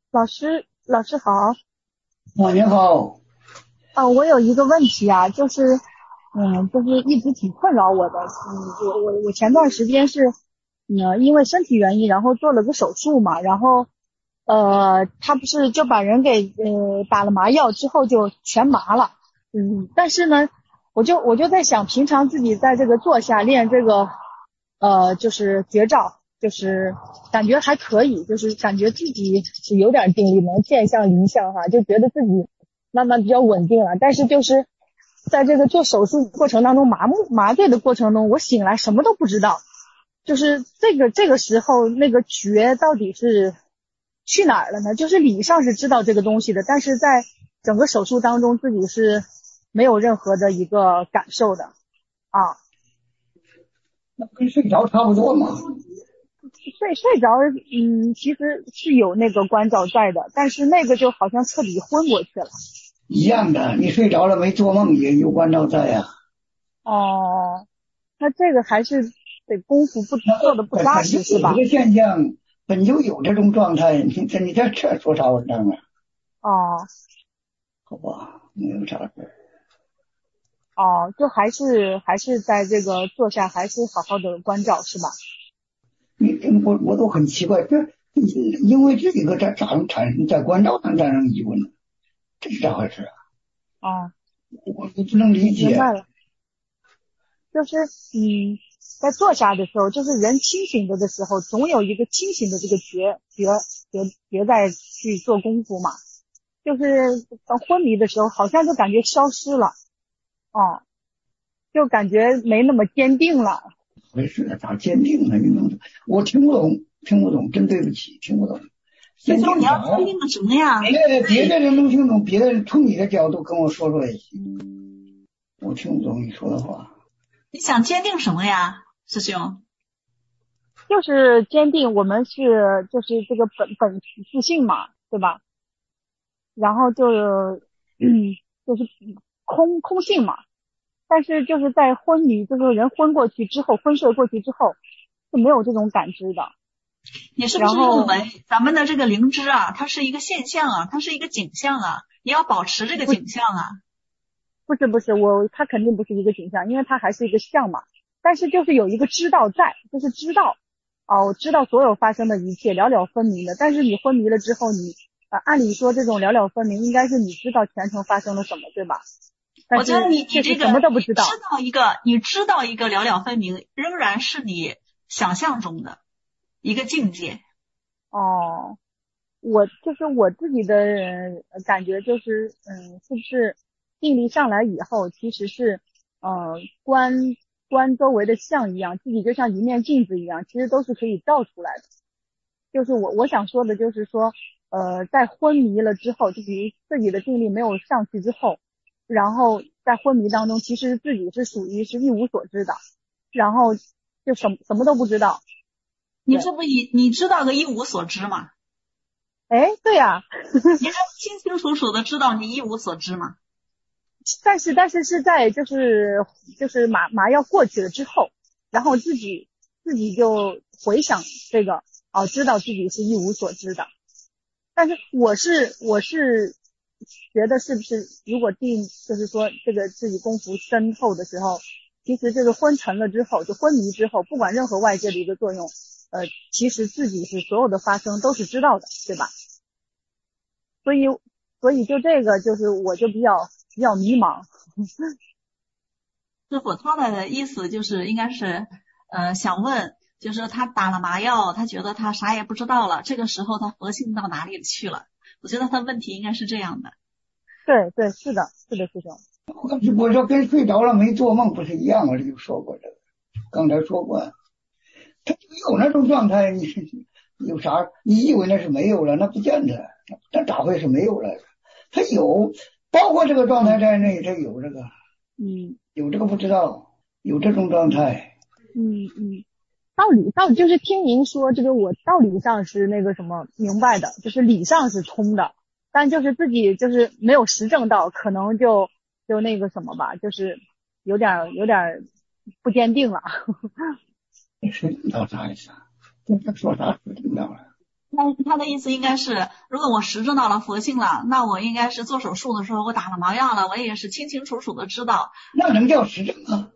老师好。 你好。 我有一个问题啊，就是一直挺困扰我的。我前段时间是，因为身体原因，然后做了个手术嘛，然后，他不是就把人给打了麻药之后就全麻了。但是呢，我就在想，平常自己在这个坐下练这个，就是绝招，就是感觉还可以，就是感觉自己是有点定力，能见象临象哈，就觉得自己慢慢比较稳定了。但是就是在这个做手术过程当中，麻醉的过程中，我醒来什么都不知道，就是这个时候那个觉到底是去哪儿了呢？就是理上是知道这个东西的，但是在整个手术当中自己是没有任何的一个感受的啊。 那跟睡着差不多嘛。 睡着，其实是有那个关照在的，但是那个就好像彻底昏过去了。 一样的，你睡着了没做梦也有关照在呀。 哦，那这个还是得功夫做的不扎实是吧？ 这个现象本就有这种状态，你这说啥文章啊？ 哦好吧，没有啥事。 就还是在这个坐下，还是好好的关照是吧？ 我都很奇怪，因为这个产生在关照上产生疑问，这是咋回事啊？ 哦， 我不能理解。 明白了。就是在坐下的时候，就是人清醒着的时候，总有一个清醒的这个觉在去做功夫嘛。就是到昏迷的时候，好像就感觉消失了。就感觉没那么坚定了。 没事，咋鉴定呢？我听不懂，真对不起，听不懂。鉴师兄，你要定啥呀？ 鉴定个什么呀？ 别的人能听懂，别的人从你的角度跟我说说也行。我听不懂你说的话。 你想鉴定什么呀，师兄？ 就是坚定我们就是这个本自信嘛，对吧？然后就是空性嘛。但是就是在昏迷，就是人昏过去之后，昏睡过去之后是没有这种感知的。 你是不是认为咱们的这个灵知啊，它是一个现象啊，它是一个景象啊，你要保持这个景象啊？ 不是，它肯定不是一个景象，因为它还是一个相嘛。但是就是有一个知道在，就是知道我知道所有发生的一切，了了分明的。但是你昏迷了之后，按理说这种了了分明应该是你知道全程发生了什么，对吧？ 我觉得你这个什么都不知道。 你知道一个了了分明，仍然是你想象中的一个境界。 我自己的感觉就是，是不是定力上来以后，其实是观周围的相一样，自己就像一面镜子一样，其实都是可以照出来的。就是我想说的就是说，在昏迷了之后，就比如自己的定力没有上去之后，然后在昏迷当中，其实自己是属于是一无所知的，然后就什么都不知道。 你知道个一无所知吗？ 对呀。 你还清清楚楚的知道你一无所知吗？ 但是是在就是麻药过去了之后，然后自己就回想这个知道自己是一无所知的。但是我是觉得是不是如果就是说这个自己功夫深厚的时候，其实这个昏沉了之后，就昏迷之后，不管任何外界的一个作用，其实自己是所有的发生都是知道的，对吧？所以就这个就是我就比较迷茫。 师傅他的意思就是应该是想问，就是他打了麻药，他觉得他啥也不知道了，这个时候他佛性到哪里去了？我觉得他问题应该是这样的。 对，是的师兄。 我说跟睡着了没做梦不是一样，我就说过这个，刚才说过，他就有那种状态，你有啥？你以为那是没有了，那不见得，那咋会是没有了？他有，包括这个状态在内，他有这个，有这个不知道，有这种状态。 道理就是听您说这个，我道理上是那个什么明白的，就是理上是通的，但就是自己就是没有实证到，可能就那个什么吧，就是有点不坚定了。 实证到啥意思啊？这说啥实证到了？ 那他的意思应该是，如果我实证到了佛性了，那我应该是做手术的时候我打了麻药了，我也是清清楚楚的知道。 那能叫实证啊？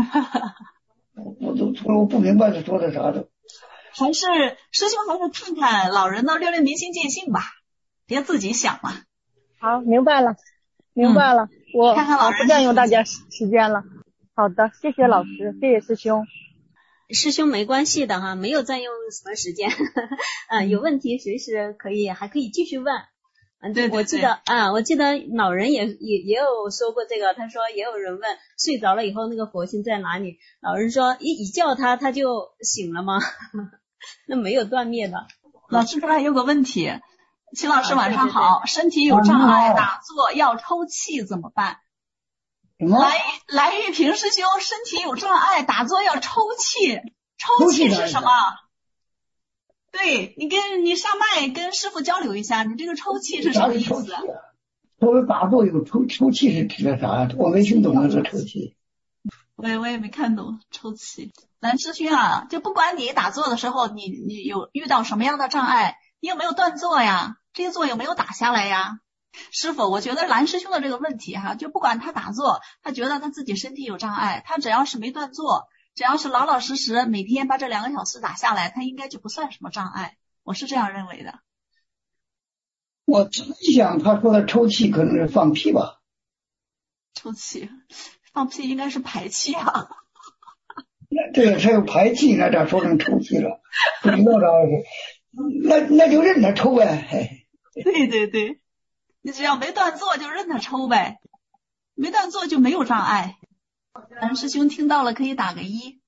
我不明白他说的啥的。 还是师兄还是看看老人的略略明心见性吧，别自己想了。 好，明白了，我看看老人不占用大家时间了。好的，谢谢老师，谢谢师兄。 师兄没关系的哈，没有占用什么时间。有问题随时还可以继续问。 对， 我记得老人也有说过这个，他说也有人问睡着了以后那个佛性在哪里，老人说一叫他就醒了吗？那没有断灭的。 老师这还有个问题，秦老师晚上好，身体有障碍打坐要抽气怎么办？来玉萍师兄身体有障碍打坐要抽气，抽气是什么？对，你上麦跟师傅交流一下，你这个抽气是什么意思？ 所谓打坐有抽气是指的啥？我没听懂那个抽气。 我也没看懂抽气。蓝师兄啊，就不管你打坐的时候你有遇到什么样的障碍，你有没有断坐呀？这些坐有没有打下来呀？师傅，我觉得蓝师兄的这个问题哈，就不管他打坐，他觉得他自己身体有障碍，他只要是没断坐，只要是老老实实每天把这2个小时打下来，他应该就不算什么障碍，我是这样认为的。 我猜想他说的抽气可能是放屁吧？ 抽气，放屁应该是排气啊。 这个才有排气，那咋说成抽气了？不知道那就任他抽呗。 对，你只要没断坐就任他抽呗，没断坐就没有障碍。蓝师兄听到了可以打个1。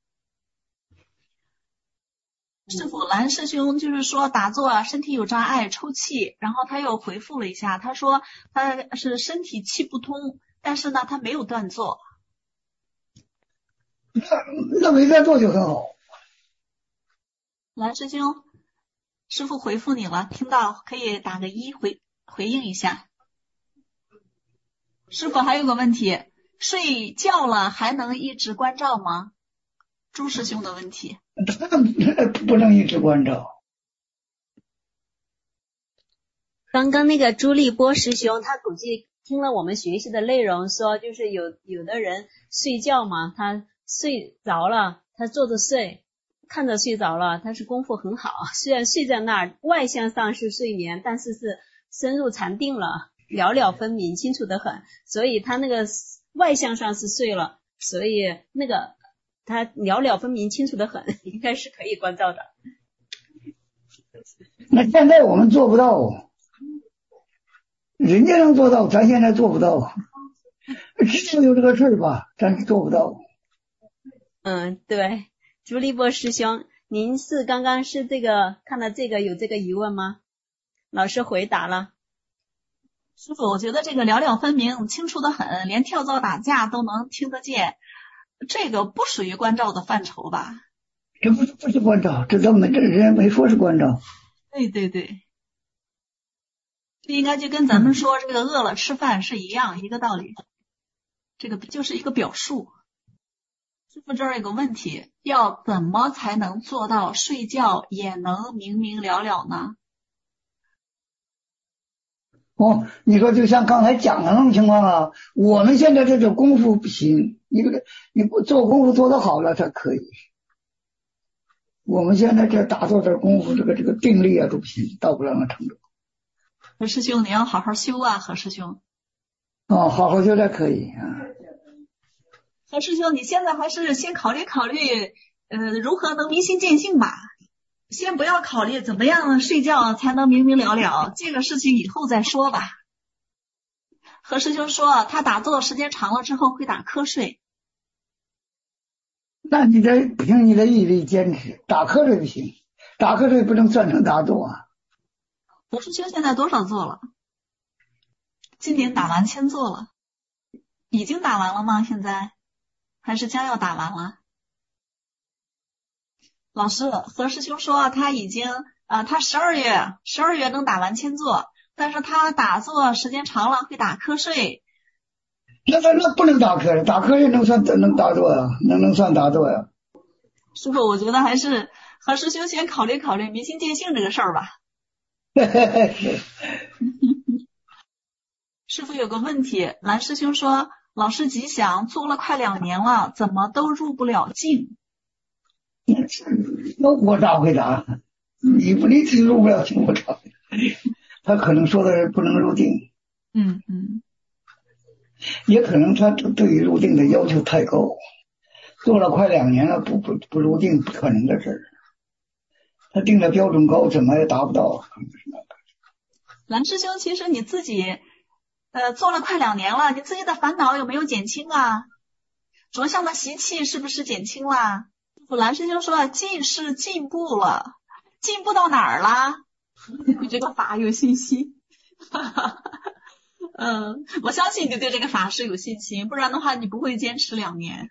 师傅，蓝师兄就是说打坐啊，身体有障碍抽气，然后他又回复了一下，他说他是身体气不通，但是呢他没有断坐。 那没断坐就很好。 蓝师兄，师傅回复你了，听到可以打个1回应一下。师傅还有个问题，睡觉了还能一直关照吗？朱师兄的问题。 不能一直关照。 刚刚那个朱立波师兄他估计听了我们学习的内容，说就是有的人睡觉嘛，他睡着了，他坐着睡，看着睡着了，他是功夫很好，虽然睡在那儿外向上是睡眠，但是深入禅定了，了了分明，清楚得很，所以他那个外向上是睡了，所以那个他了了分明，清楚得很，应该是可以关照的。 那现在我们做不到，人家能做到，咱现在做不到，知道有这个事儿吧，咱是做不到。 对，朱立波师兄，您是刚刚是这个看到这个有这个疑问吗？老师回答了。 师傅，我觉得这个了了分明，清楚得很，连跳蚤打架都能听得见，这个不属于关照的范畴吧？ 这不是关照，这人没说是关照。 对，这应该就跟咱们说这个饿了吃饭是一个道理，这个就是一个表述。师傅这儿有个问题，要怎么才能做到睡觉也能明明了了呢？ 你说就像刚才讲的那种情况啊，我们现在这种功夫不行，你不做功夫做得好了才可以。我们现在这打坐这功夫，这个定力啊都不行，到不了那程度。 何师兄，你要好好修啊，何师兄。 好好修才可以啊。 何师兄，你现在还是先考虑如何能明心见性吧。先不要考虑怎么样睡觉才能明明了了，这个事情以后再说吧。何师兄说他打坐时间长了之后会打瞌睡。 那你这不行，你得毅力坚持，打瞌睡不行，打瞌睡不能算成打坐啊。 何师兄现在多少座了？今年打完1000座了。已经打完了吗？现在还是将要打完了？老师，何师兄说他已经他12月能打完1000座，但是他打坐时间长了会打瞌睡。 那不能打瞌睡，打瞌睡能打坐呀？能算打坐呀？ 师傅，我觉得还是何师兄先考虑明心见性这个事儿吧。 师傅有个问题，蓝师兄说，老师吉祥做了快2年了，怎么都入不了境？ 那我咋回答？你自己入不了境，我咋回答？他可能说的是不能入定，也可能他对于入定的要求太高，做了快2年了，不入定不可能的事儿。他定的标准高，怎么也达不到。 蓝师兄，其实你自己做了快2年了，你自己的烦恼有没有减轻啊？着相的习气是不是减轻了？蓝师兄说进是进步了，进步到哪儿了？对这个法有信心。我相信你对这个法是有信心，不然的话你不会坚持2年。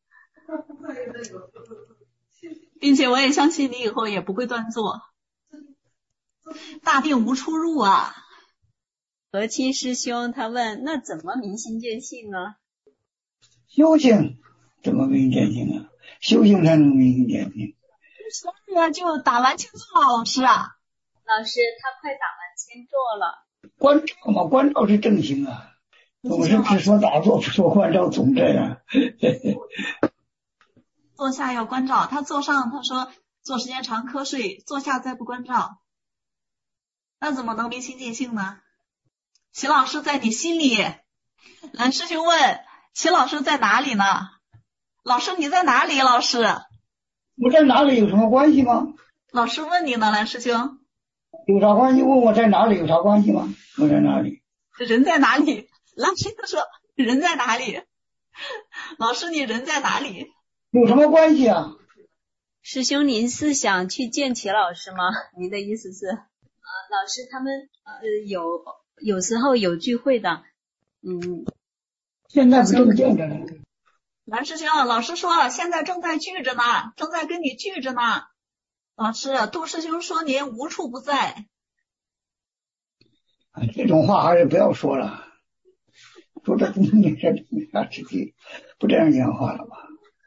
并且我也相信你以后也不会断坐。大定无出入啊。 和亲师兄他问，那怎么明心见性呢？ 修行怎么明心见性啊？修行才能明心见性。 是啊，就打完签座了，老师啊。 老师，他快打完签座了。 关照嘛，关照是正行啊。总是只说打坐不说关照，总这样。 坐下要关照，他坐上他说坐时间长瞌睡，坐下再不关照，那怎么能明心见性呢？齐老师在你心里。蓝师兄问齐老师在哪里呢？老师你在哪里？老师我在哪里有什么关系吗？ 老师问你呢，蓝师兄有啥关系？问我在哪里有啥关系吗？我在哪里？ 人在哪里？蓝师兄说人在哪里？老师你人在哪里？ 有什么关系啊？ 师兄您是想去见齐老师吗？您的意思是老师他们有时候有聚会的。 现在不正见着呢。 蓝师兄，老师说现在正在聚着呢，正在跟你聚着呢。老师，杜师兄说您无处不在。 这种话还是不要说了，说这没啥实际，不这样讲话了吧？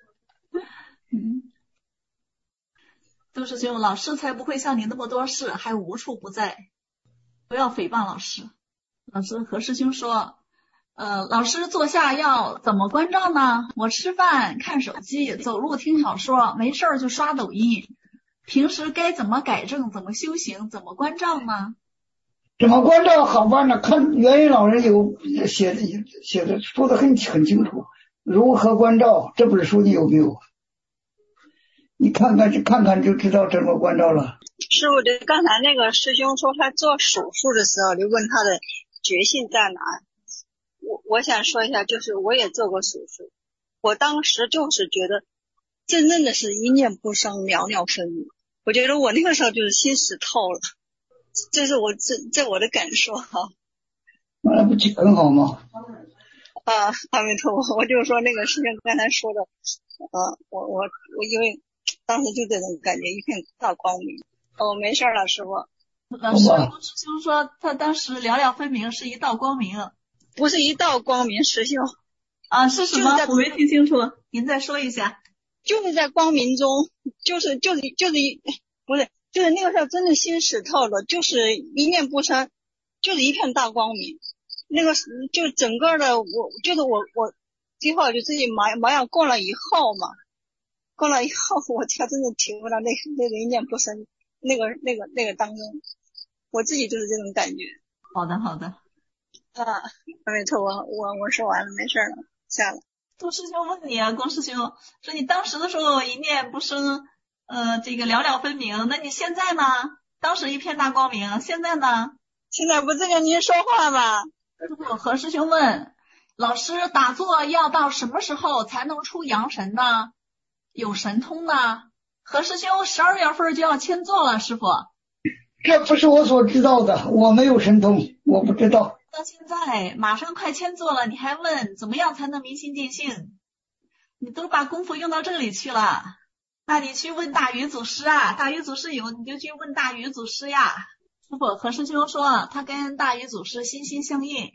杜师兄，老师才不会像你那么多事，还无处不在，不要诽谤老师。老师何师兄说，老师坐下要怎么关照呢？我吃饭看手机，走路听小说，没事就刷抖音。平时该怎么改正，怎么修行，怎么关照呢？ 怎么关照好办呢？看元音老人有写的说的很清楚，如何关照，这本书你有没有？你看看就知道怎么关照了。 师傅，对刚才那个师兄说他做手术的时候，你问他的决心在哪？我想说一下，就是我也做过手术，我当时就是觉得真正的是一念不生，了了分明。我觉得我那个时候就是心死透了，这是我的感受哈。 那不很好吗？ 阿弥陀佛，我就是说那个师兄刚才说的，我因为当时就这种感觉，一片大光明。没事了，师傅。 老师，吴师兄说他当时了了分明，是一道光明。 不是一道光明，师兄。 是什么？我没听清楚，您再说一下。 就是在光明中，就是那个时候真的心死透了，就是一念不生，就是一片大光明。那个就整个的我最后就自己麻药过了以后我才真的体会到那个一念不生那个当中，我自己就是这种感觉。 好的。 没错，我说完了，没事了，下了。 杜师兄问你啊，龚师兄说你当时的时候一念不生，这个了了分明，那你现在呢？当时一片大光明，现在呢？ 现在不是跟您说话吗？ 何师兄问老师，打坐要到什么时候才能出阳神呢？有神通呢？何师兄12月份就要签座了，师傅。 这不是我所知道的，我没有神通，我不知道。 到现在马上快签座了，你还问怎么样才能明心见性？你都把功夫用到这里去了，那你去问大禹祖师啊，大禹祖师有你就去问大禹祖师呀。师傅，何师兄说他跟大禹祖师心心相印。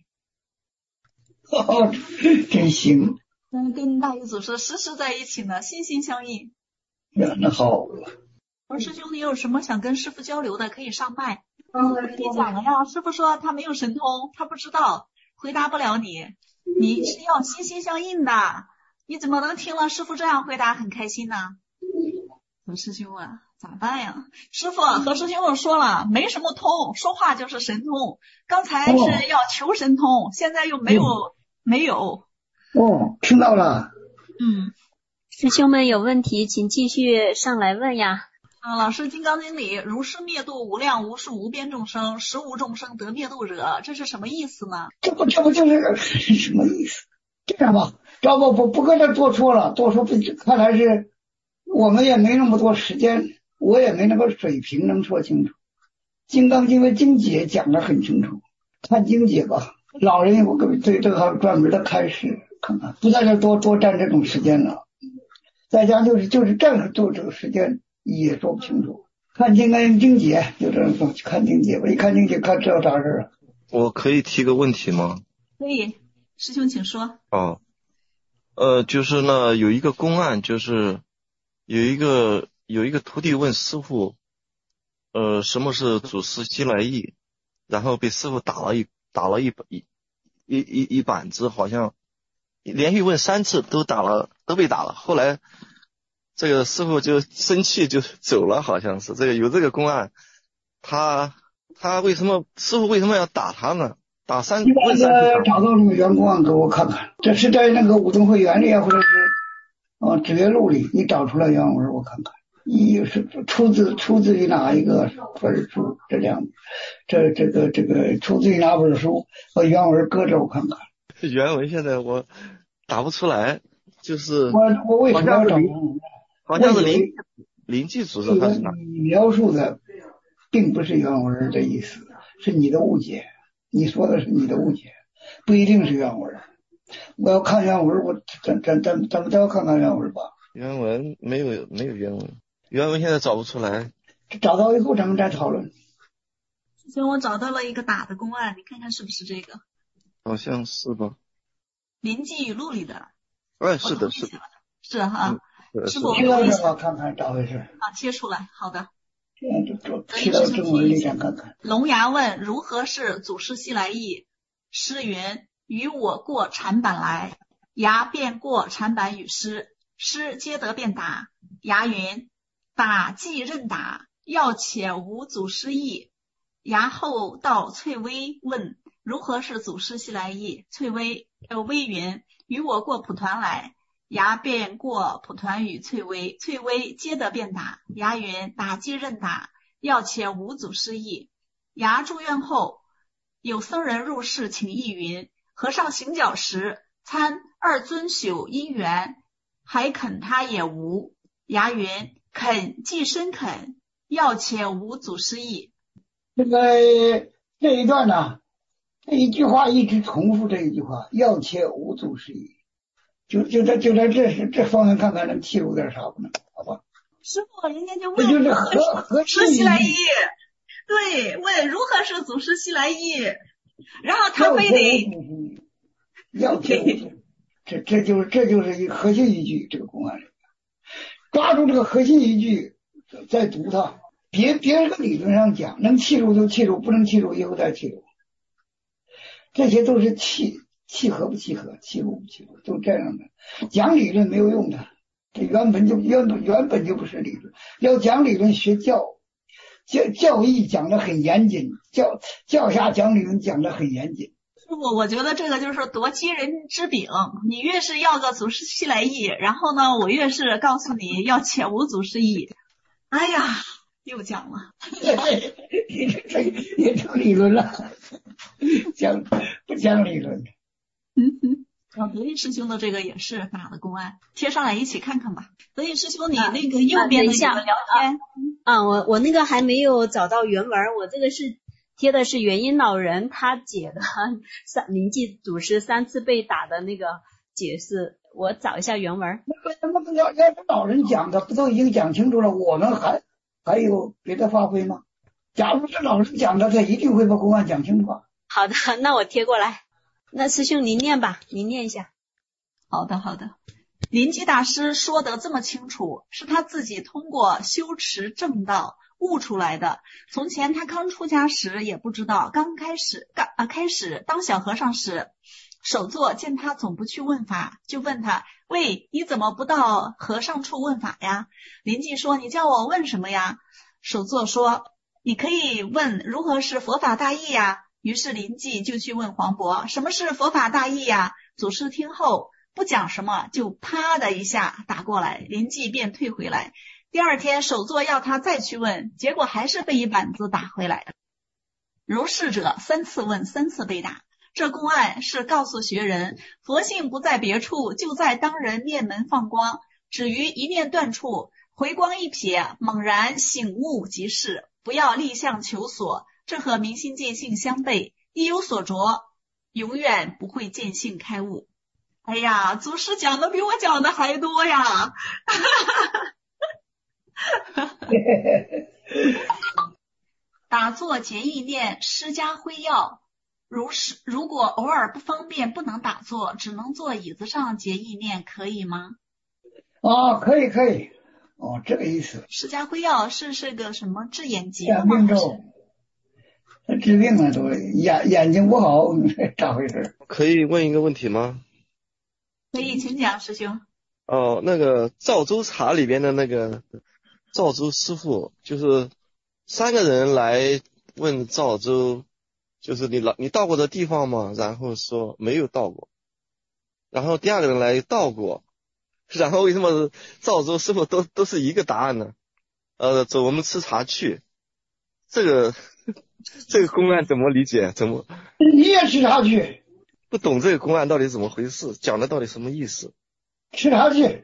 真行。 跟大禹祖师时时在一起呢，心心相印。 那好。 何师兄，你有什么想跟师傅交流的，可以上麦。 你讲了呀，师傅说他没有神通，他不知道，回答不了你。你是要心心相印的，你怎么能听了师傅这样回答很开心呢？何师兄啊，咋办呀？师傅和师兄说了，没什么通，说话就是神通。刚才是要求神通，现在又没有。 听到了。 师兄们有问题请继续上来问呀。 老师，《金刚经》里如是灭度无量无数无边众生，实无众生得灭度者，这是什么意思呢？ 这不就是什么意思？这样吧，要不跟他多说了，多说看来是我们也没那么多时间，我也没那个水平能说清楚。《金刚经》的经解讲得很清楚，看经解吧。老人我对这个还有专门的开示，看看不在这多占这种时间了。在家就是站着做这个时间也说不清楚。看金刚经解就这样说，看经解吧，一看经解看知道啥事了。 我可以提个问题吗？ 可以，师兄请说。 就是呢，有一个公案，就是有一个徒弟问师傅，什么是祖师西来意，然后被师傅打了一板子，好像连续问3次都被打了。后来这个师傅就生气就走了，好像是有这个公案。他师傅为什么要打他呢？问3次。 找到那个原公案给我看看，这是在那个武宗会员里或者是指月录里，你找出来原文我看看。一是出自于哪一个本书？这样，这个出自于哪本书？把原文搁着我看看。 原文现在我打不出来，就是我为什么要找？ 好像是临济祖师还是哪？ 你描述的并不是原文的意思，是你的误解。你说的是你的误解，不一定是原文。我要看原文，咱们都要看看原文吧。 原文没有原文，原文现在找不出来。 找到以后咱们再讨论。 所以我找到了一个打的公案，你看看是不是这个？ 好像是吧。 临济语录里的。 是的。 是哈。师傅， 贴到这吧，看看咋回事。 贴出来，好的。 这样就贴到正文里想看看。 龙牙问如何是祖师西来意？诗云：与我过禅板来，牙便过禅板与师，师皆得便答。牙云：打即任打，要且无祖师意。牙后到翠微问如何是祖师西来意？翠微云：与我过蒲团来。牙便过蒲团与翠微，翠微皆得便答。牙云：打即任打，要且无祖师意。牙住院后，有僧人入室请意云：和尚行脚时，参二尊宿因缘，还肯他也无。牙云：肯即深肯，要且无祖师意。 这一段呢，这一句话一直重复这一句话，要且无祖师意。就在这方面看看能切入点啥不能？好吧。 师傅，人家就问这就是和祖师西来意，对，问如何是祖师西来意，然后他非得要切无，这就是一个核心依据。这个公案里抓住这个核心依据再读它，别这个理论上讲，能切入就切入，不能切入以后再切入，这些都是契合不契合，契入不契入，都这样的。讲理论没有用的，这原本就不是理论。要讲理论，学教义讲得很严谨，教下讲理论讲得很严谨。 师傅，我觉得这个就是夺鸡人之柄，你越是要个祖师西来意，然后呢，我越是告诉你要且无祖师意。哎呀，又讲了， 也讲理论了，不讲理论。 德义师兄的这个也是打的公案，贴上来一起看看吧。德义师兄，你那个右边的那个聊天我那个还没有找到原文，我这个是贴的是元音老人他解的临济祖师3次被打的那个解释，我找一下原文。 那个要是老人讲的不都已经讲清楚了，我们还有别的发挥吗？假如是老人讲的，他一定会把公案讲清楚。 好的，那我贴过来。那师兄您念吧，您念一下。 好的。临济大师说得这么清楚，是他自己通过修持正道， 悟出来的。从前他刚出家时也不知道，开始当小和尚时，首座见他总不去问法，就问他：喂，你怎么不到和尚处问法呀？临济说：你叫我问什么呀？首座说：你可以问如何是佛法大义呀。于是临济就去问黄渤：什么是佛法大义呀？祖师听后不讲什么，就啪的一下打过来，临济便退回来。第二天首座要他再去问，结果还是被一板子打回来。如是者3次问3次被打。这公案是告诉学人，佛性不在别处，就在当人面门放光，止于一念断处，回光一瞥，猛然醒悟即是，不要立相求索，这和明心见性相悖，一有所着，永远不会见性开悟。哎呀，祖师讲的比我讲的还多呀！打坐结意念，施加辉耀。如果偶尔不方便不能打坐，只能坐椅子上结意念，可以吗？ 可以。这个意思。 施加辉耀是个什么治眼疾治吗？ 病咒，治病了都眼睛不好，咋回事？ 可以问一个问题吗？ 可以，请讲，师兄。 那个赵州茶里边的那个赵州师傅，就是3个人来问赵州，就是你到过的地方吗？然后说没有到过。然后第2个人来到过，然后为什么赵州师傅都是一个答案呢？走，我们吃茶去。这个公案怎么理解？ 你也吃茶去？ 不懂这个公案到底怎么回事，讲的到底什么意思？ 吃茶去。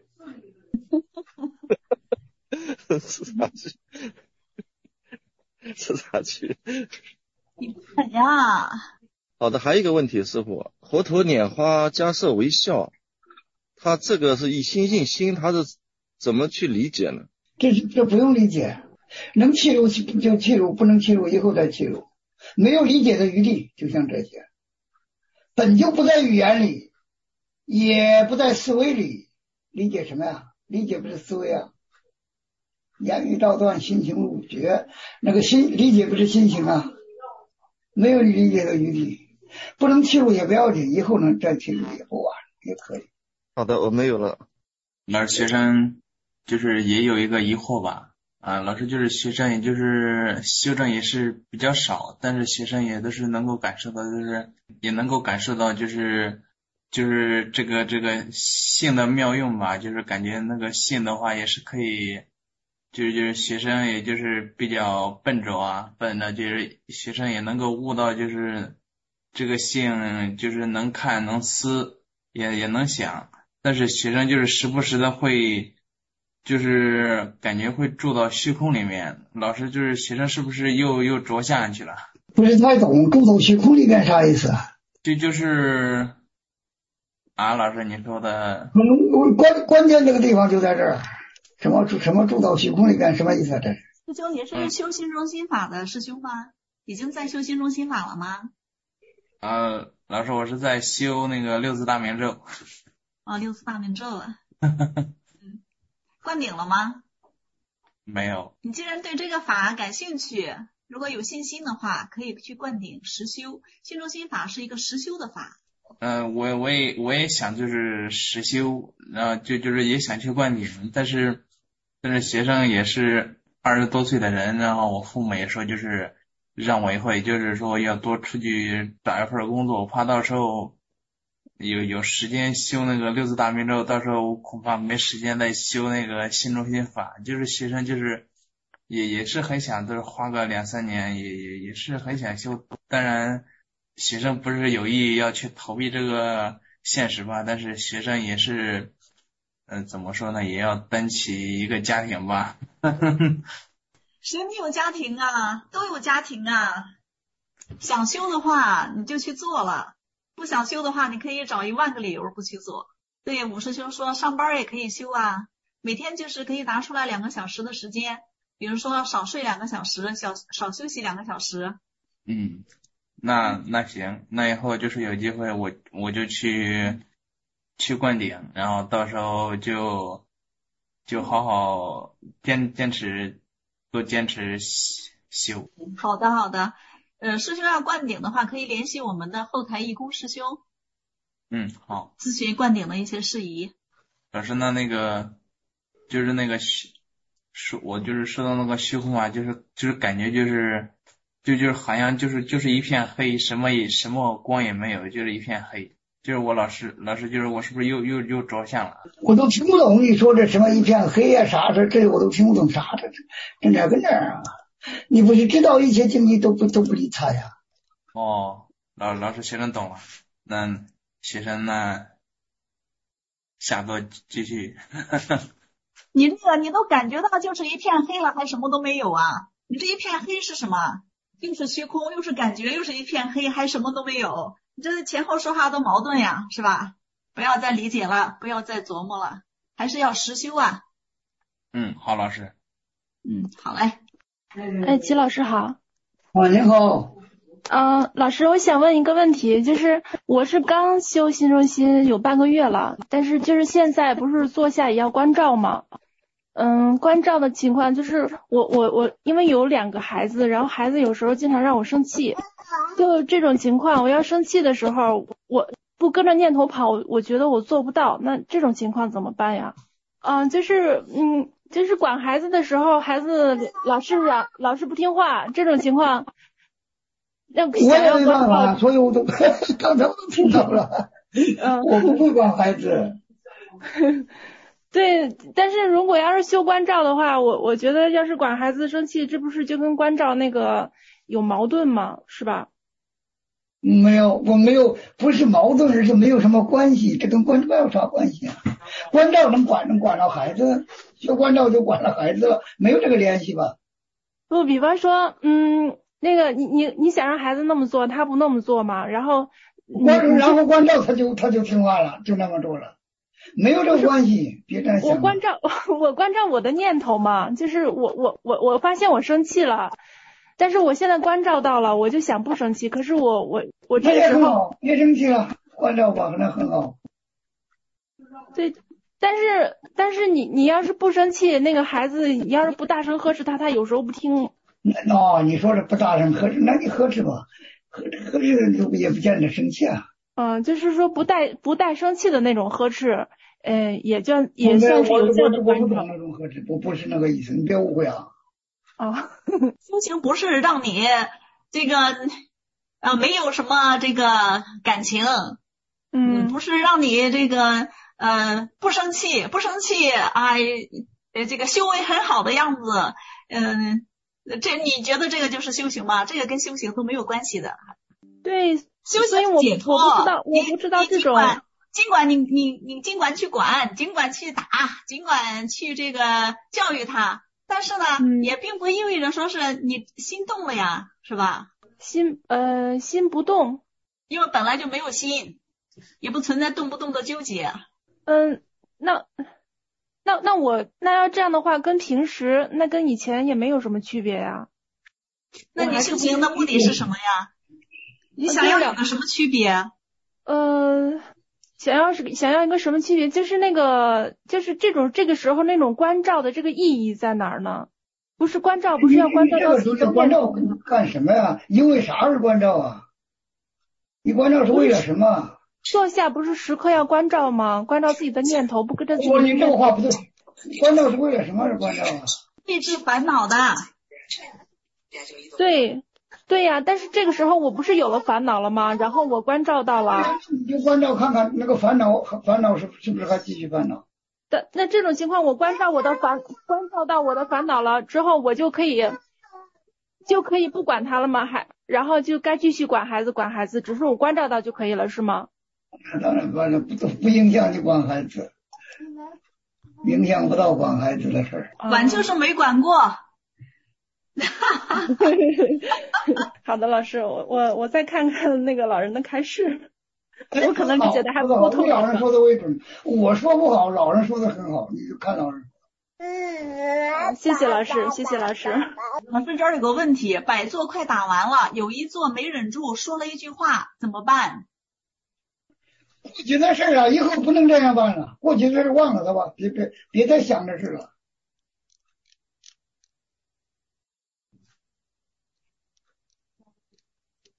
吃茶去。 你看呀。 好的，还有一个问题，师傅，佛陀拈花迦叶为笑，他这个是以心印心，他是怎么去理解呢？ 这不用理解，能切入就切入，不能切入以后再切入，没有理解的余地。就像这些，本就不在语言里，也不在思维里，理解什么呀？理解不是思维啊。言语道断，心情入觉，那个心理解不是心情啊，没有理解的余地，不能切入也不要紧，以后能再切入也不晚，也可以。 好的，我没有了。 老师，学生就是也有一个疑惑吧，老师就是学生也就是修正也是比较少，但是学生也都是能够感受到，就是也能够感受到就是这个性的妙用吧，就是感觉那个性的话也是可以。就是学生也就是比较笨拙啊，笨的就是学生也能够悟到，就是这个性就是能看能思也能想，但是学生就是时不时的会就是感觉会住到虚空里面。老师就是学生是不是又着下去了？ 不是太懂，住到虚空里面啥意思啊？ 就是老师你说的关键这个地方就在这儿。什么住到虚空里边，什么意思啊？这是师兄也是修心中心法的师兄吗？已经在修心中心法了吗？ 老师，我是在修那个6字大明咒。 6字大明咒啊。灌顶了吗？ 没有。 你既然对这个法感兴趣，如果有信心的话，可以去灌顶实修。心中心法是一个实修的法。 我也想就是实修，然后就是也想去灌顶，但是学生也是20多岁的人，然后我父母也说就是让我以后也就是说要多出去找一份工作，我怕到时候有时间修那个6字大明咒，到时候恐怕没时间再修那个心中心法。就是学生就是也是很想就是花个2-3年，也是很想修，当然学生不是有意要去逃避这个现实吧，但是学生也是怎么说呢，也要担起一个家庭吧。 谁没有家庭啊？都有家庭啊。想修的话你就去做了，不想修的话你可以找10000个理由不去做。对，武师兄说上班也可以修啊，每天就是可以拿出来2个小时的时间，比如说少睡2个小时，少休息2个小时。 那行，那以后就是有机会我就去灌顶，然后到时候就好好坚持多坚持修。 好的好的，师兄要灌顶的话，可以联系我们的后台义工师兄， 好， 咨询灌顶的一些事宜。 老师，那个就是那个我就是说到那个虚空啊，就是感觉就是好像就是一片黑，什么光也没有，就是一片黑。就是我老师就是我是不是又着相了？ 我都听不懂你说这什么一片黑呀啥这我都听不懂啥这哪跟哪啊？你不是知道一切经历都不理睬呀？ 老师学生懂了，那学生下周继续。 你这个你都感觉到就是一片黑了，还什么都没有啊？你这一片黑是什么？又是虚空，又是感觉，又是一片黑，还什么都没有。你这前后说话都矛盾呀，是吧？不要再理解了，不要再琢磨了，还是要实修啊。 好，老师。 好嘞。 哎，齐老师好。 您好。 老师，我想问一个问题，就是我是刚修心中心有半个月了，但是就是现在不是坐下也要关照吗？关照的情况就是我因为有2个孩子，然后孩子有时候经常让我生气，就这种情况，我要生气的时候，我不跟着念头跑，我觉得我做不到，那这种情况怎么办呀？就是管孩子的时候，孩子老是不听话，这种情况， 我也没办法，所以我都刚才我都听到了。我不会管孩子。 对，但是如果要是修关照的话，我觉得要是管孩子生气，这不是就跟关照那个有矛盾吗？是吧？ 没有，我没有，不是矛盾，而是没有什么关系，这跟关照有啥关系啊？关照能管到孩子，修关照就管了孩子了，没有这个联系吧？ 不，比方说，那个你想让孩子那么做，他不那么做嘛，然后关照他就听话了，就那么做了。没有这个关系，别这样想。 我关照我的念头嘛，就是我发现我生气了，但是我现在关照到了，我就想不生气，可是我这个时候别生气了，关照吧，那很好。 对，但是你要是不生气，那个孩子你要是不大声呵斥他有时候不听。 你说这不大声呵斥，那你呵斥吧，呵斥也不见得生气啊。 就是说不带生气的那种呵斥，也算是有这样的关照。 我不懂那种呵斥，我不是那个意思，你别误会啊。 修行不是让你这个没有什么这个感情，不是让你这个不生气啊，这个修为很好的样子，这你觉得这个就是修行吗？这个跟修行都没有关系的。 对。 修行解脱， 我不知道这种。 尽管你尽管去管，尽管去打，尽管去这个教育他，但是呢，也并不意味着说是你心动了呀，是吧？ 心不动， 因为本来就没有心，也不存在动不动的纠结。 那要这样的话，跟平时跟以前也没有什么区别呀。 那你修行的目的是什么呀？你想要有个什么区别？ 想要一个什么区别？就是就是这个时候那种关照的这个意义在哪儿呢？不是关照，不是要关照到自己的。 这个关照干什么呀？因为啥而关照啊？你关照是为了什么？ 坐下不是时刻要关照吗？关照自己的念头，不跟着自己的念头。 你这个话不对，关照是为了什么而关照啊？ 抑制烦恼的。 对呀，但是这个时候我不是有了烦恼了吗？然后我关照到了， 你就关照看看那个烦恼是不是还继续烦恼？ 那这种情况，我关照到我的烦恼了之后，我就可以不管他了吗？然后就该继续管孩子，只是我关照到就可以了，是吗？ 当然关照不影响你管孩子，影响不到管孩子的事儿。 管就是没管过。 好的，老师，我再看看那个老人的开示，我可能理解的还不够透。 老人说的为准，我说不好，老人说的很好，你就看老人。 谢谢老师，谢谢老师。 老师这儿有个问题，百座快打完了，有一座没忍住说了一句话，怎么办？ 过去的事啊，以后不能这样办了，过去的事忘了它吧，别再想这事了。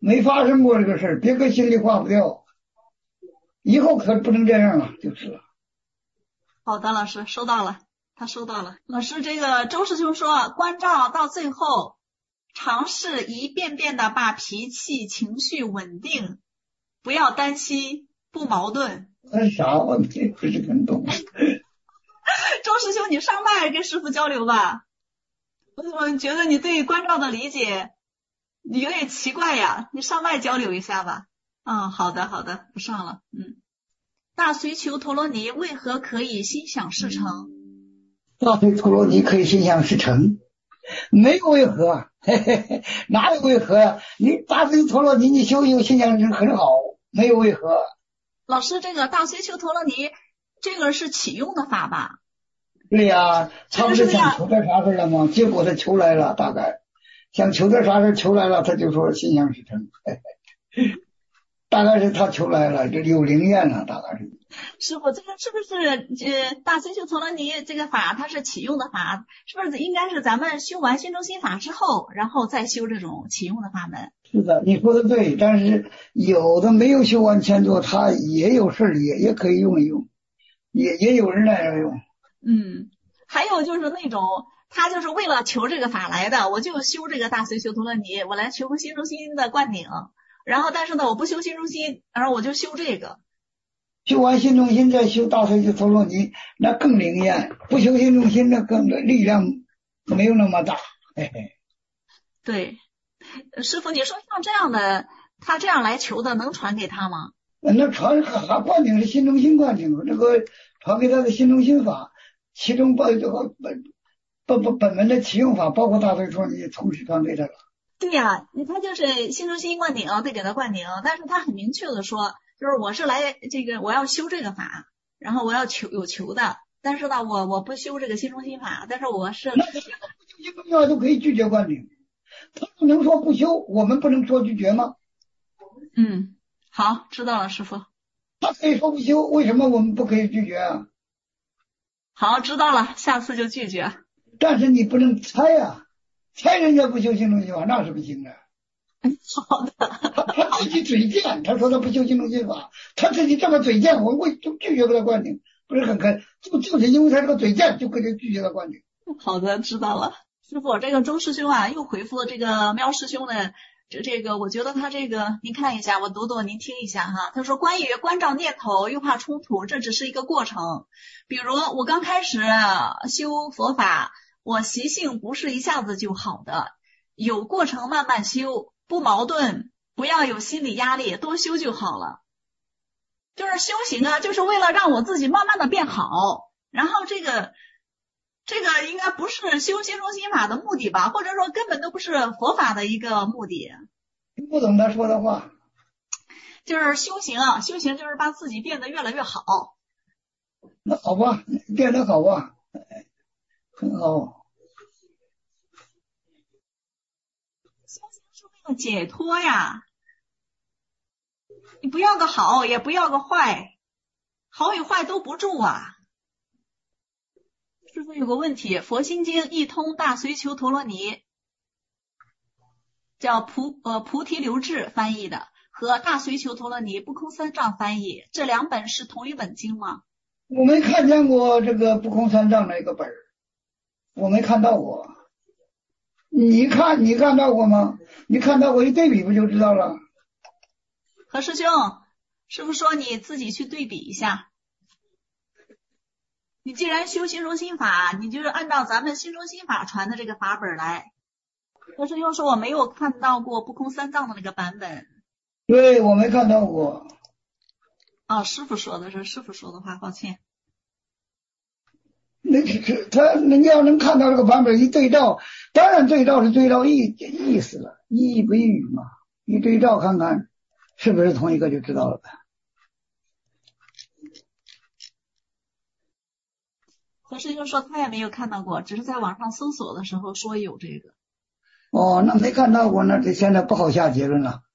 没发生过这个事儿，别搁心里化不掉，以后可不能这样了，就是了。 好的，老师收到了，他收到了。老师，这个周师兄说，关照到最后，尝试一遍遍的把脾气情绪稳定，不要担心，不矛盾。 那啥问题不是很懂？ 周师兄，你上麦跟师傅交流吧。我怎么觉得你对关照的理解你有点奇怪呀？你上麦交流一下吧。好的好的，不上了。大随求陀罗尼为何可以心想事成？ 大随陀罗尼可以心想事成，没有为何，哪有为何呀？你大随陀罗尼你修心想事成很好，没有为何。 老师，这个大随求陀罗尼这个是启用的法吧？ 对呀，他不是想求点啥事了吗？结果他求来了，大概想求点啥事求来了，他就说心想事成。大概是他求来了，这有灵验了，大概是。 师傅，这个是不是大随求陀罗尼这个法它是启用的法，是不是应该是咱们修完心中心法之后，然后再修这种启用的法门？ 是的，你说的对，但是有的没有修完前座，他也有事也可以用一用，也有人来用。 还有就是那种他就是为了求这个法来的，我就修这个大随求陀罗尼，我来求心中心的灌顶，然后但是呢我不修心中心，然后我就修这个。 修完心中心再修大随求陀罗尼，那更灵验；不修心中心，那更力量没有那么大。 对，师傅，你说像这样的，他这样来求的，能传给他吗？ 那传灌顶是心中心灌顶，这个传给他的心中心法，其中本门的启用法，包括大随陀罗尼，同时传给他了。 对呀，他就是心中心灌顶，得给他灌顶，但是他很明确的说，就是我是来这个我要修这个法，然后我要求的，但是呢我不修这个心中心法，但是我是一个庙都可以拒绝灌顶，他不能说不修，我们不能说拒绝吗？ 好，知道了，师傅。 他可以说不修，为什么我们不可以拒绝啊？ 好，知道了，下次就拒绝。 但是你不能猜啊，猜人家不修心中心法那是不行的。 好的。 他自己嘴贱，他说他不修心中心法，他自己这么嘴贱，我们就拒绝不了灌顶，不是很开，就是因为他这个嘴贱，就可以拒绝他灌顶。 好的，知道了。师傅，这个周师兄啊，又回复了这个喵师兄的这个，我觉得他这个您看一下，我读读您听一下哈。他说，关于关照念头又怕冲突，这只是一个过程。比如我刚开始修佛法，我习性不是一下子就好的，有过程慢慢修，不矛盾，不要有心理压力，多修就好了。就是修行啊，就是为了让我自己慢慢的变好，然后这个应该不是修心中心法的目的吧，或者说根本都不是佛法的一个目的。 听不懂他说的话。 就是修行啊，修行就是把自己变得越来越好。 那好吧，变得好吧，很好。 修行是为了解脱呀，你不要个好，也不要个坏，好与坏都不住啊。师父有个问题，佛心经一通大随求陀罗尼叫菩提流志翻译的，和大随求陀罗尼不空三藏翻译，这两本是同一本经吗？ 我没看见过这个不空三藏那个本儿，我没看到过。你看到过吗？你看到过一对比不就知道了。 何师兄，师父说你自己去对比一下。你既然修心中心法，你就是按照咱们心中心法传的这个法本来。何师兄说我没有看到过不空三藏的那个版本。 对，我没看到过。 师父说的是师父说的话，抱歉。 你要能看到这个版本一对照，当然对照是对照意思了，意义不一语嘛。一对照看看是不是同一个就知道了呗。 何师兄说他也没有看到过，只是在网上搜索的时候说有这个。 那没看到过，那这现在不好下结论了。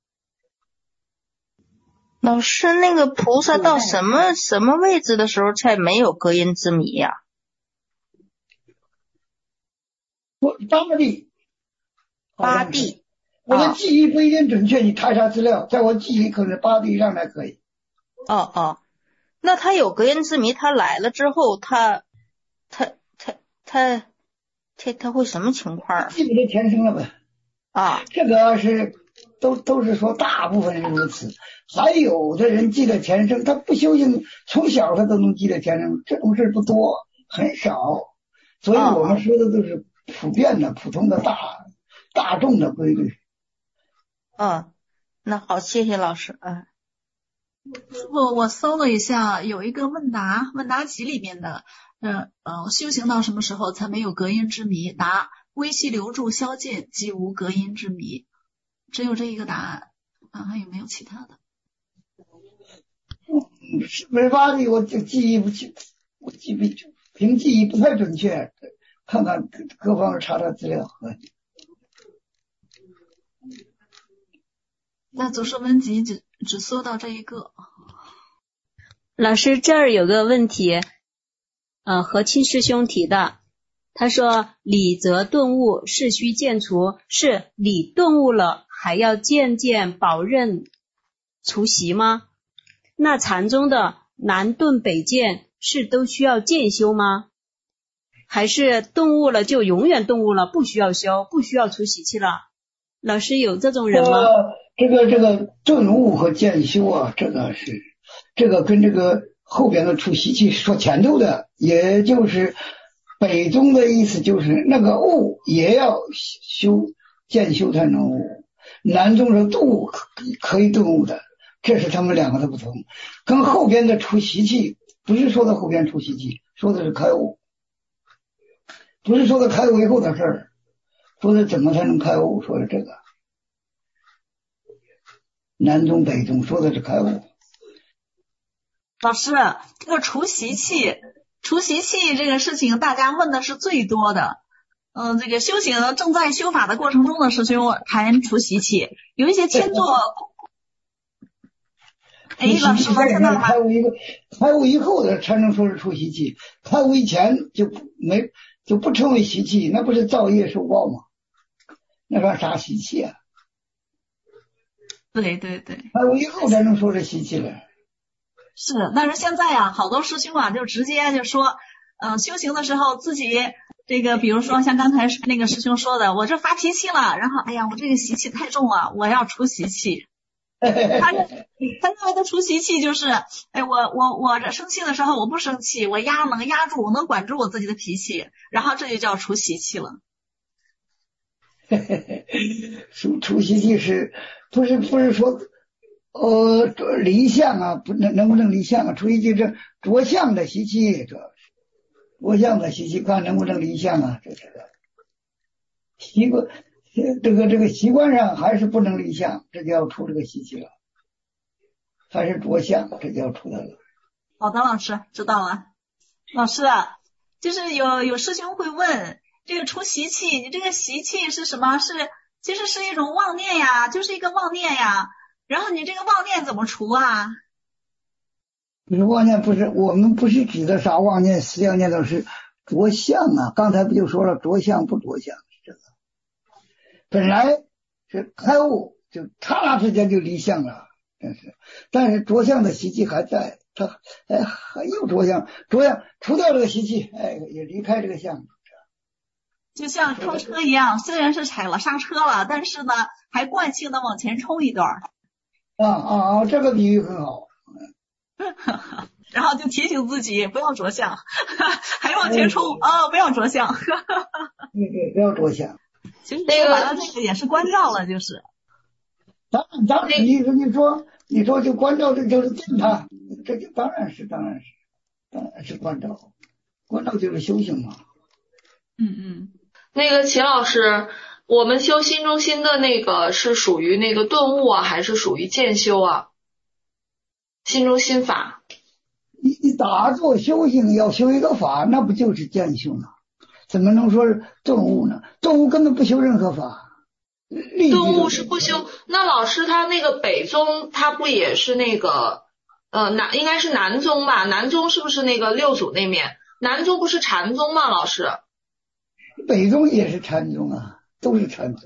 老师，那个菩萨到什么位置的时候才没有隔音之谜呀？ 八地。 八地。 我的记忆不一定准确，你查查资料，在我记忆可能8度以上才可以。 那他有隔音之谜，他来了之后，他会什么情况？ 记不得前生了呗。这个是都是说大部分是如此，还有的人记得前生，他不修行，从小他都能记得前生，这种事不多，很少。所以我们说的都是普遍的、普通的大众的规律。 那好，谢谢老师。 我搜了一下，有一个问答集里面的，修行到什么时候才没有隔音之谜？答：微细流注消尽，即无隔音之谜。只有这一个答案还有没有其他的？ 没法的，我就记忆不清，凭记忆不太准确，看看各方面查资料。 那祖师文集只搜到这一个。 老师，这儿有个问题，和亲师兄提的，他说理则顿悟，事须渐除，是理顿悟了还要渐保任除习吗？那禅宗的南顿北渐是都需要渐修吗？还是顿悟了就永远顿悟了，不需要修，不需要除习气了？老师有这种人吗？ 这个顿悟和渐修这个跟这个后边的除习气说前头的，也就是北宗的意思，就是那个悟也要渐修才能悟，南宗是悟可以顿悟的，这是他们两个的不同。跟后边的除习气不是说的后边除习气，说的是开悟，不是说的开悟以后的事儿，说的怎么才能开悟，说的这个。南宗北宗说的是开悟。 老师，这个除习气这个事情大家问的是最多的。这个修行正在修法的过程中的师兄谈除习气，有一些天作老师发现到了吗？ 开悟以后的才能说是除习气，开悟以前就不称为习气，那不是造业受报吗？那算啥习气啊？ 对， 开悟以后才能说是习气了。 是，但是现在好多师兄就直接就说，修行的时候自己这个，比如说像刚才那个师兄说的，我这发脾气了，然后我这个习气太重了，我要除习气。他认为的除习气就是，我这生气的时候我不生气，我能压住，我能管住我自己的脾气，然后这就叫除习气了。 除习气不是说离相能不能离相除习气这着相的习气，着相的习气看能不能离相这习惯这个习惯上还是不能离相，这就要除这个习气了。还是着相，这就要除它了。 好的，老师知道了。老师就是有师兄会问，这个除习气，你这个习气是什么？其实是一种妄念呀，就是一个妄念呀。然后你这个妄念怎么除啊？ 不是妄念，我们不是指的啥妄念，思想念头是着相刚才不就说了，着相不着相是这个。本来是开悟，就刹那之间就离相了，但是着相的习气还在，他还有着相除掉这个习气，也离开这个相。 就像冲车一样，虽然是踩了刹车了，但是呢还惯性的往前冲一段。 这个比喻很好。 然后就提醒自己不要着相，还往前冲不要着相。 对，不要着相。 其实说白了，这个也是关照了，就是。 当然，你说就关照，这就是见他，这就当然是关照，关照就是修行嘛。 那个秦老师，我们修心中心的那个是属于那个顿悟还是属于渐修心中心法。 你打坐修行要修一个法，那不就是渐修吗？怎么能说是顿悟呢？顿悟根本不修任何法。 顿悟是不修。那老师他那个北宗他不也是那个应该是南宗吧？南宗是不是那个六祖那面？南宗不是禅宗吗？老师？ 北宗也是禅宗都是禅宗。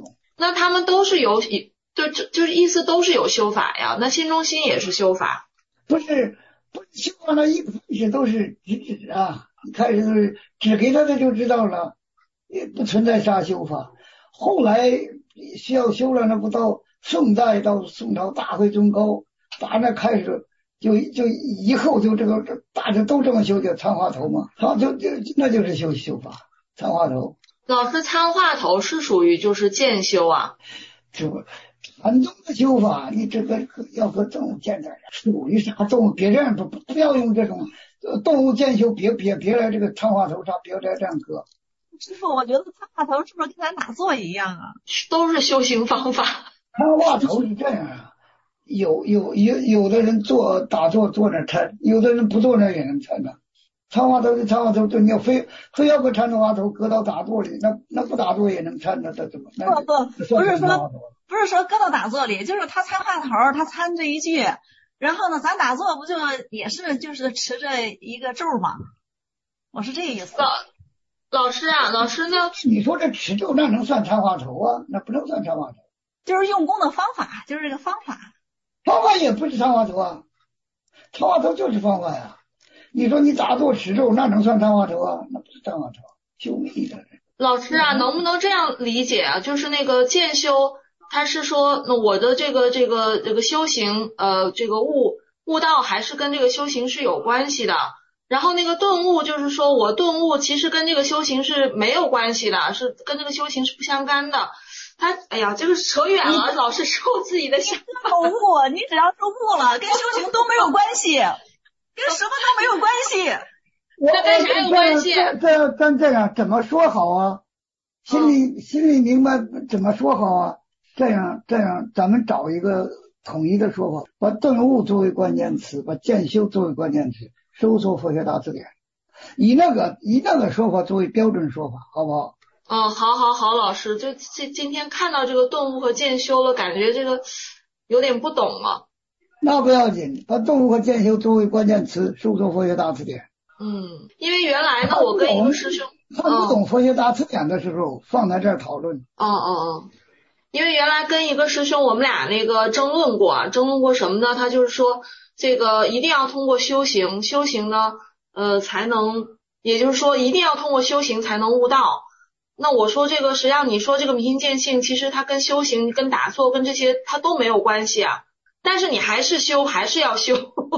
那他们都是就是意思都是有修法呀，那心中心也是修法。 不是修法，那一开始都是指啊，一开始都是指给他就知道了，也不存在啥修法。后来需要修了，那不到宋代到宋朝大会宗高，打那开始就以后就这个大家都这么修，叫参话头嘛，好那就是修法参话头。 老师，参话头是属于就是渐修啊？ 就禅宗的修法，你这个要和动物见点，属于啥动物？别这样说，不要用这种动物渐修，别来这个参话头啥，别再这样搁。 师傅，我觉得参话头是不是跟咱打坐一样啊？ 都是修行方法。 参话头是这样啊，有的人打坐坐那参，有的人不坐那也能参的。参话头，对，你要非要个参话头搁到打坐里，那不打坐也能参的，这怎么？ 不是说搁到打坐里，就是他参话头，他参这一句，然后呢，咱打坐不就也是就是持着一个咒吗？我是这个意思。 老师那你说这持咒那能算参话头啊？那不能算参话头。 就是用功的方法，就是这个方法。 方法也不是参话头啊，参话头就是方法呀。你说你打坐持咒，那能算参话头啊？那不是参话头，修密的。 老师啊，能不能这样理解啊？就是那个渐修，他是说我的这个修行，这个悟道还是跟这个修行是有关系的。然后那个顿悟，就是说我顿悟其实跟这个修行是没有关系的，是跟这个修行是不相干的。哎呀，这个扯远了，老是说自己的想法。 悟，你只要是悟了，跟修行都没有关系。跟什么都没有关系， 那跟啥有关系？ 咱这样怎么说好啊？心里明白怎么说好啊？这样，咱们找一个统一的说法，把顿悟作为关键词，把渐修作为关键词，搜索佛学大字典，以那个说法作为标准说法，好不好？ 好，老师，就今天看到这个顿悟和渐修了，感觉这个有点不懂了。 那不要紧，把顿悟和渐修作为关键词，搜索佛学大字典。 因为原来呢，我跟一个师兄， 他不懂佛学大字典的时候，放在这儿讨论。 因为原来跟一个师兄，我们俩那个争论过什么呢？他就是说，这个一定要通过修行呢，才能，也就是说，一定要通过修行才能悟道。那我说这个，实际上你说这个明心见性，其实它跟修行、跟打坐、跟这些它都没有关系啊。但是你还是要修，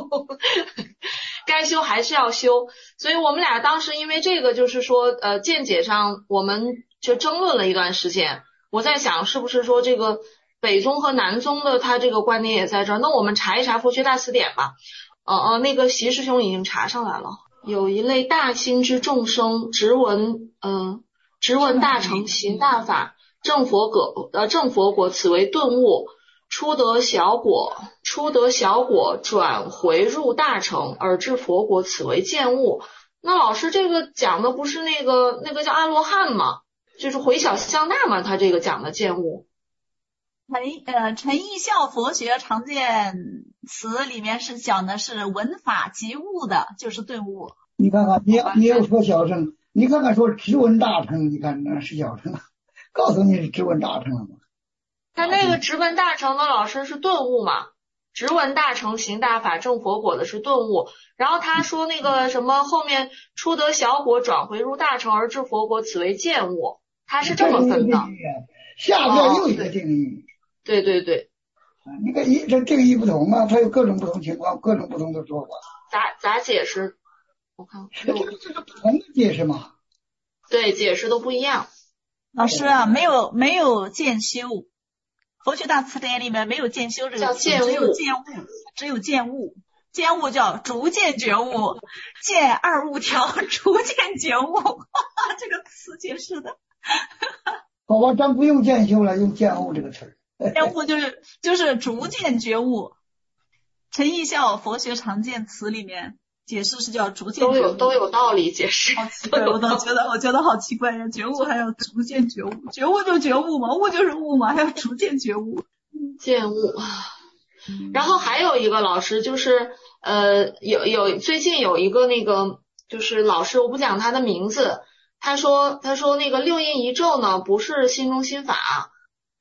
该修还是要修。所以我们俩当时因为这个，就是说，见解上我们就争论了一段时间。我在想，是不是说这个北宗和南宗的他这个观点也在这儿？那我们查一查佛学大辞典吧。那个习师兄已经查上来了。有一类大心之众生，直闻大乘行大法，正佛果，此为顿悟。初得小果，转回入大乘，而至佛果，此为渐悟。那老师这个讲的不是那个叫阿罗汉吗？就是回小向大嘛，他这个讲的渐悟。 陈义孝佛学常见词里面是讲的是闻法即悟的，就是顿悟。 你看看，你要说小乘，你看看说直闻大乘，你看那是小乘，告诉你是直闻大乘了吗？ 他那个直闻大乘的老师是顿悟嘛，直闻大乘行大法正佛果的是顿悟，然后他说那个什么后面初得小果转回入大乘而至佛果，此为渐悟，他是这么分的。 下边又一个定义。 对。 你看这定义不同啊，它有各种不同情况，各种不同的说法。 咋解释？我看这就是不同的解释嘛。 对，解释都不一样。 老师啊，没有渐修。佛学大辞典里面没有渐修这个词，只有渐悟。渐悟叫逐渐觉悟，渐二悟条，逐渐觉悟。这个词解释的。 好吧，咱不用渐修了，用渐悟这个词儿。 渐悟就是逐渐觉悟。陈义孝佛学常见词里面解释是叫逐渐觉悟， 都有道理解释。 对，我觉得好奇怪呀，觉悟还要逐渐觉悟，觉悟就觉悟嘛，悟就是悟嘛，还要逐渐觉悟。 渐悟。然后还有一个老师就是最近有一个那个就是老师，我不讲他的名字，他说那个六印一咒呢不是心中心法，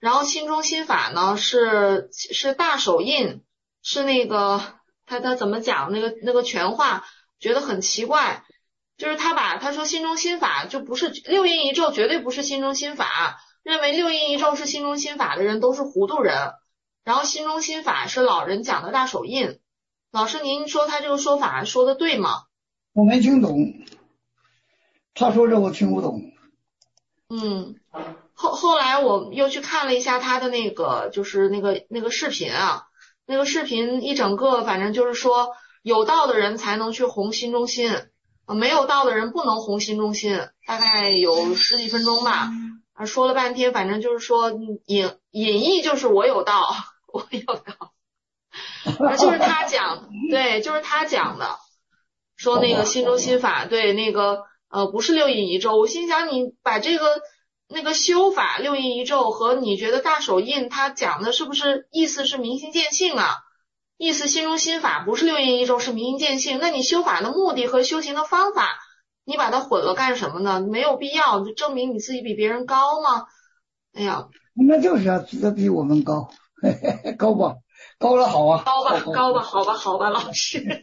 然后心中心法呢是大手印，是那个他怎么讲那个全话，觉得很奇怪，就是他说心中心法就不是六印一咒，绝对不是心中心法，认为六印一咒是心中心法的人都是糊涂人，然后心中心法是老人讲的大手印。老师您说他这个说法说的对吗？ 我没听懂，他说这我听不懂。 后来我又去看了一下他的那个就是那个视频啊，那个视频一整个反正就是说有道的人才能去弘心中心，没有道的人不能弘心中心，大概有十几分钟吧，说了半天，反正就是说隐意就是我有道，我有道，就是他讲，对，就是他讲的，说那个心中心法，对，那个不是六印一咒，我心想你把这个那个修法六印一咒和你觉得大手印他讲的是不是意思是明心见性啊？意思心中心法不是六印一咒，是明心见性，那你修法的目的和修行的方法你把它混了干什么呢？没有必要，就证明你自己比别人高吗？哎呀， 那就是啊，他比我们高，高吧，高了好啊， 高吧，好吧，老师，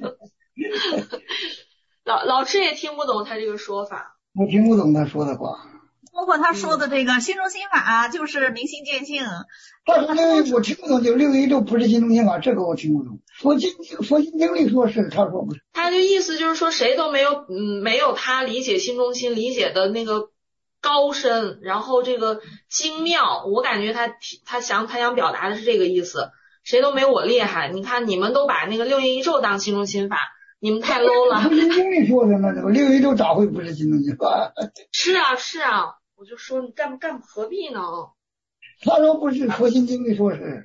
老师也听不懂他这个说法， 我听不懂他说的话。 包括他说的这个心中心法就是明心见性。 他说我听不懂，就六印一咒不是心中心法，这个我听不懂。佛心经里说是，他说不是。 他就意思就是说谁都没有他理解心中心理解的那个高深，然后这个精妙，我感觉他想表达的是这个意思，谁都没有我厉害。你看你们都把那个六印一咒当心中心法，你们太 low 了。 佛心经里说的呢，这个六印一咒咋会不是心中心法？ 是啊，我就说你何必呢？ 他说不是，佛心经里说是。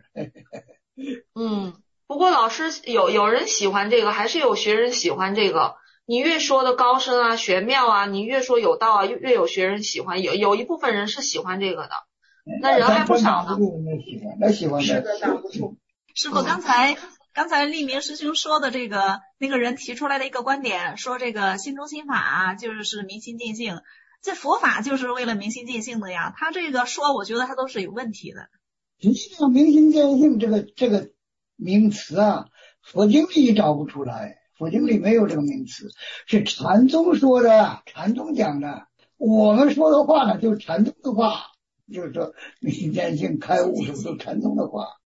不过老师有人喜欢这个，还是有学人喜欢这个。你越说的高深啊、玄妙啊，你越说有道啊，越有学人喜欢。有一部分人是喜欢这个的，那人还不少呢。 那喜欢是的，大不错。 师傅，刚才立明师兄说的这个那个人提出来的一个观点，说这个心中心法就是明心见性，这佛法就是为了明心见性的呀。他这个说，我觉得他都是有问题的。 实际上，明心见性这个名词啊，佛经里找不出来，佛经里没有这个名词，是禅宗说的，禅宗讲的。我们说的话呢，就是禅宗的话，就是说明心见性、开悟，是不是禅宗的话？